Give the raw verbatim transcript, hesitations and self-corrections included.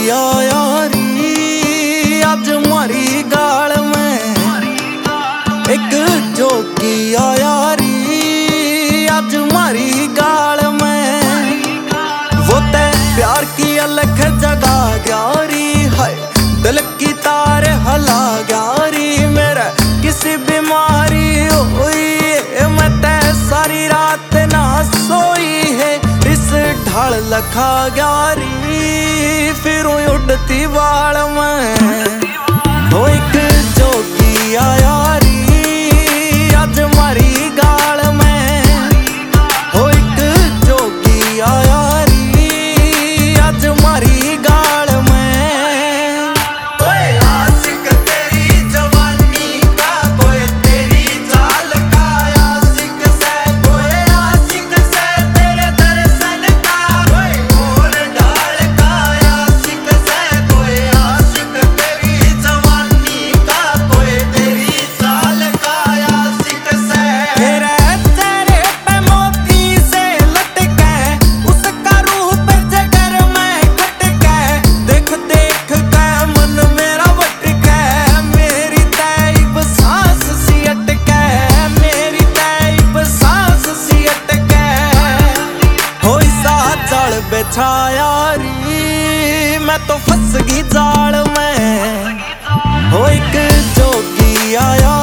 जोगिया यारी आज मारी गाल में, एक जोगिया यारी आज मारी गाल में। वो ते प्यार की अलग जगा ग्यारी है, दिल की तार हला ग्यारी। मेरा किसी बीमारी हुई है, मैं ते सारी रात ना सोई है। इस ढाल लखा ग्यारी फिर उड़ती बाल में। हो एक जोगिया यारी आज मारी गाल में, हो एक जोगिया यारी आज मारी गाल में। कोई आशिक तेरी जवानी का, कोई तेरी चाल का आशिक से, कोई आशिक से तेरे दर्शन का, कोई और डाल का आशिक से, कोई आशिक तेरी जवानी का, कोई तेरी चाल का आशिक से। तेरे चेहरे पे मोती से लटके उसका रूप जिगर में खटके, देख देख के मन मेरा भटके। मेरी तैब सांस सी अटके, मेरी तैब सांस सी अटके। हो सा जाल बिछाया री मैं तो फंस गई जाल में। हो एक जोगिया